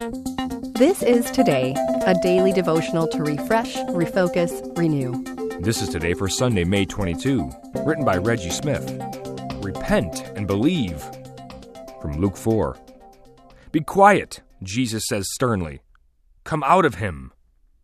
This is Today, a daily devotional to refresh, refocus, renew. This is Today for Sunday, May 22, written by Reggie Smith. Repent and believe. From Luke 4. Be quiet, Jesus says sternly. Come out of him.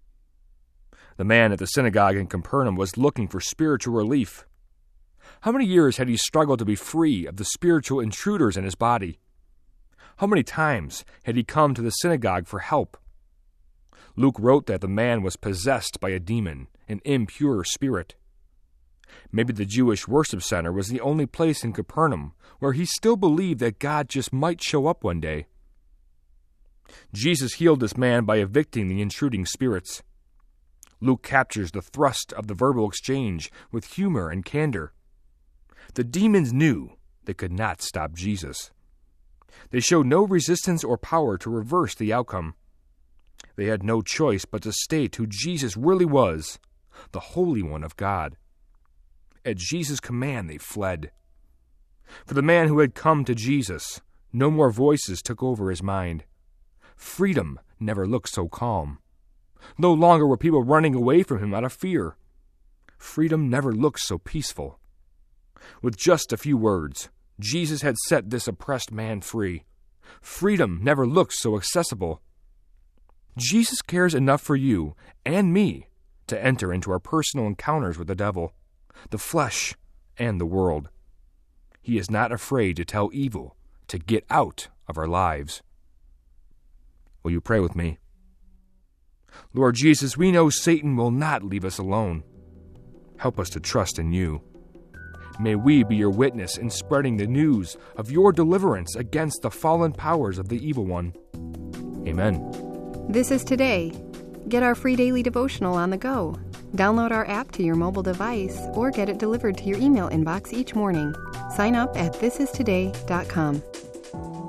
The man at the synagogue in Capernaum was looking for spiritual relief. How many years had he struggled to be free of the spiritual intruders in his body? How many times had he come to the synagogue for help? Luke wrote that the man was possessed by a demon, an impure spirit. Maybe the Jewish worship center was the only place in Capernaum where he still believed that God just might show up one day. Jesus healed this man by evicting the intruding spirits. Luke captures the thrust of the verbal exchange with humor and candor. The demons knew they could not stop Jesus. They showed no resistance or power to reverse the outcome. They had no choice but to state who Jesus really was, the Holy One of God. At Jesus' command, they fled. For the man who had come to Jesus, no more voices took over his mind. Freedom never looked so calm. No longer were people running away from him out of fear. Freedom never looked so peaceful. With just a few words, Jesus had set this oppressed man free. Freedom never looked so accessible. Jesus cares enough for you and me to enter into our personal encounters with the devil, the flesh, and the world. He is not afraid to tell evil to get out of our lives. Will you pray with me? Lord Jesus, we know Satan will not leave us alone. Help us to trust in you. May we be your witness in spreading the news of your deliverance against the fallen powers of the evil one. Amen. This is Today. Get our free daily devotional on the go. Download our app to your mobile device or get it delivered to your email inbox each morning. Sign up at thisistoday.com.